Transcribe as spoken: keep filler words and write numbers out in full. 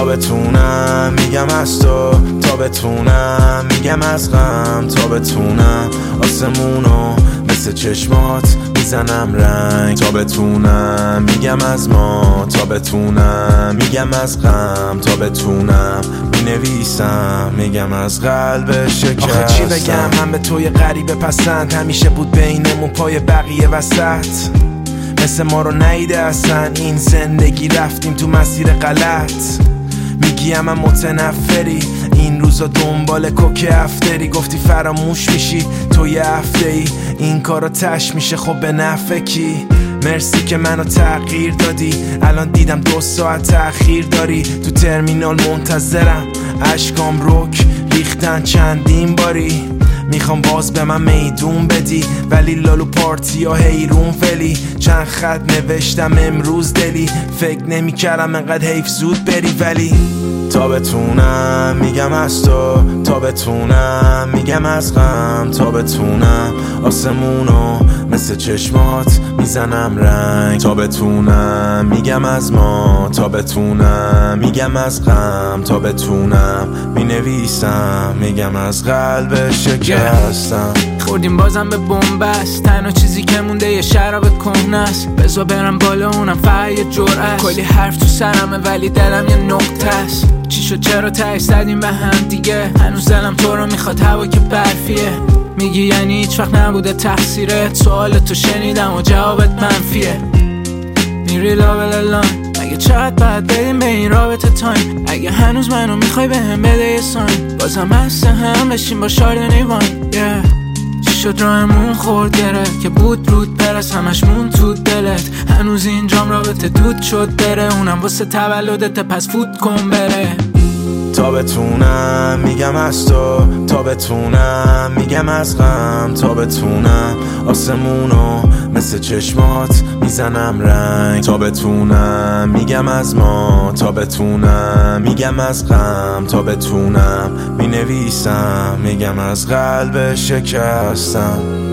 بتونم میگم از تو، تا بتونم میگم از غم، تا بتونم آسمونو مثل چشمات میزنم رنگ، تا بتونم میگم از ما، تا بتونم میگم از غم، تا بتونم مینویسم میگم از قلب شکستم. آخه چی بگم من به توی غریبه پسند، همیشه بود بینمون پای بقیه وسط، مثل ما رو نیده اصلا این زندگی، رفتیم تو مسیر غلط. میگیم من متنفری این روزا دنبال کوک افتری، گفتی فراموش میشی تو یه هفته ای، این کارا تش میشه خب به نفع کی؟ مرسی که منو تغییر دادی، الان دیدم دو ساعت تأخیر داری، تو ترمینال منتظرم اشکام رک ریختن چندین باری، میخوام باز به من میدون بدی ولی لالو پارتی ها حیرون ولی، چند خط نوشتم امروز دلی، فکر نمی کردم انقدر حیف زود بری، ولی تا بتونم میگم از تو، تا بتونم میگم از غم، تا بتونم آسمونو مثل چشمات میزنم رنگ، تا بتونم میگم از ما، تا بتونم میگم از غم، تا بتونم مینویسم میگم از قلب شکستم. خوردیم بازم به بنبست، تنها چیزی که مونده یه شراب کهنه است، بذار برم بالا اونم فقط یه جرعه، کلی حرف تو سرمه ولی دلم یه نقطه است، چی شد چرا تهش زدیم به هم دیگه، هنوز دلم تو رو میخواد هوا که برفیه، میگی یعنی هیچ وقت نبوده تقصیرت، سوال تو شنیدم و جوابت منفیه، میری لابلالان مگه چقدر باید بدیم به این رابطه تایم، اگه هنوز منو میخوای به هم بده یه ساین، بازم هست هم بشیم با شاردنی واین yeah. چی شد راهمون خورد گره که بود رود پرس، همش مون تو دلت، هنوز اینجام رابطه دود شد بره، اونم واسه تولدت پس فوت کن بره، تا بتونم میگم از تو، تا بتونم میگم از غم، تا بتونم آسمونو مثل چشمات میزنم رنگ، تا بتونم میگم از ما، تا بتونم میگم از غم، تا بتونم مینویسم میگم از قلب شکستم.